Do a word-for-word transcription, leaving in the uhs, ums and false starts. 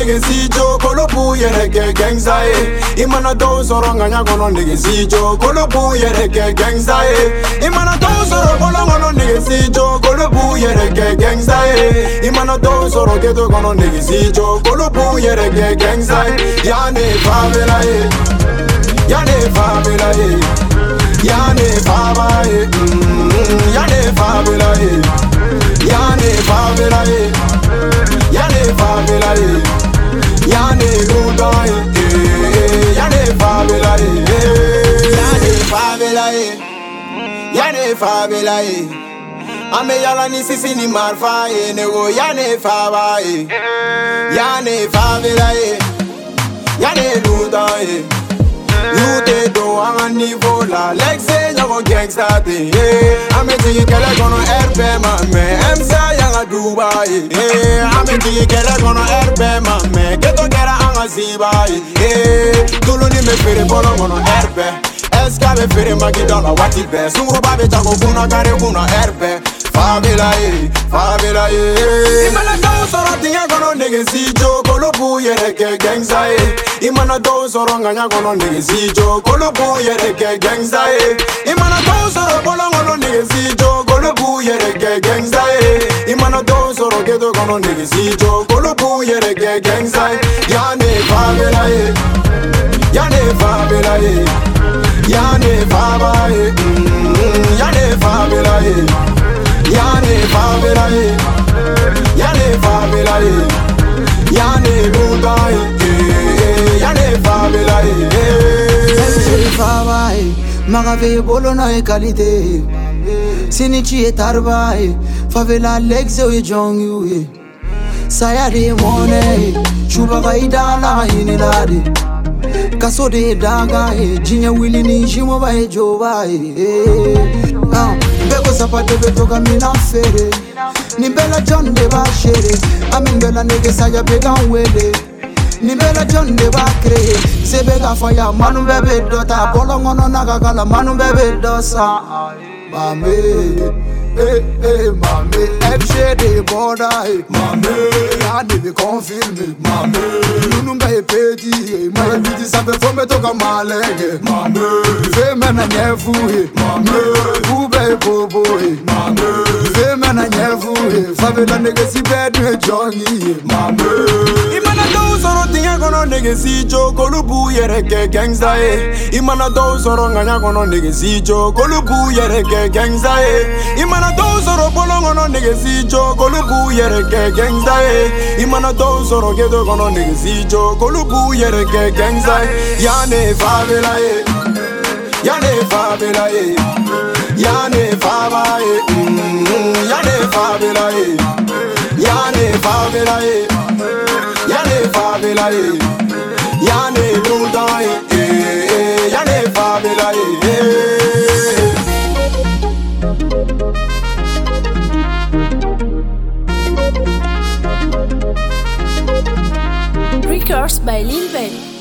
nigga si jo kolo pu yere ke gangsta e imana do soro nganya kono nigga si jo kolo pu yere ke gangsta e imana do soro kono kono nigga si jo kolo pu yere ke gangsta e imana do soro ke do kono nigga si jo kolo pu yere ke gangsta e yane favela e yane favela e yane fava e yane favela e yane favela e yane favela e yane luda e yane favela e yane favela e yane favela e ame yala ni sisi ni marfa e nego yane fava e yane favela e yane luda e you te do a niveau la l'exé y'ago gangsta te ame tiki kele kono R P mame emsa yanga Dubai ame tiki kele kono R P mame keto kera anga Zibai tulu ni me fere bolo kono R P eska be fere magi dola wati be sungro babe chago kuna kare kuna R P favela e favela e imana do soro tinga kono nigga si jo kolo pu yere ke gangsta e imana do soro nganya kono nigga si jo kolo pu yere ke gangsta e imana do soro bolo kono nigga si jo kolo pu yere ke gangsta e imana do soro kedo kono nigga si jo kolo pu yere ke gangsta e yane favela e yane favela e yane fava e yane favela e yane favela e yane favela e yane luda e yane favela e yane fava e magave bolo na e qualité sinichi e tarba e favela lexe e jongu e sayari mone chuba gaida la inilade kaso de daga e jinya wili ni jimo ba e joba e beko sapato beto kamina fere ni bela John de ba shere amin bela nege saya bega wele ni bela John de ba kreye se bega faya manu bebe dota bolo ngono naga kala manu bebe dosa mame eh eh mame ebshe de border eh mame ya de confirme mame nununga e peti mame biti sabe fome toka malege mame fe mena nyefu eh mame ube bobo eh mame fe mena nyefu eh favela nigga si bed me jongi mame imana do soro tinga kono nigga si jo kolo pu yere ke gangsta e imana do soro nganya kono nigga si jo kolo pu yere ke gangsta e imana do soro bolo kono nigga si jo kolo pu yere ke gangsta e imana do soro kedo kono nigga si jo kolo pu yere ke gangsta e yane favela e yane favela e yane fava e yane favela e yane favela e yane favela e yane luda e yane favela e Records by Lil Ben.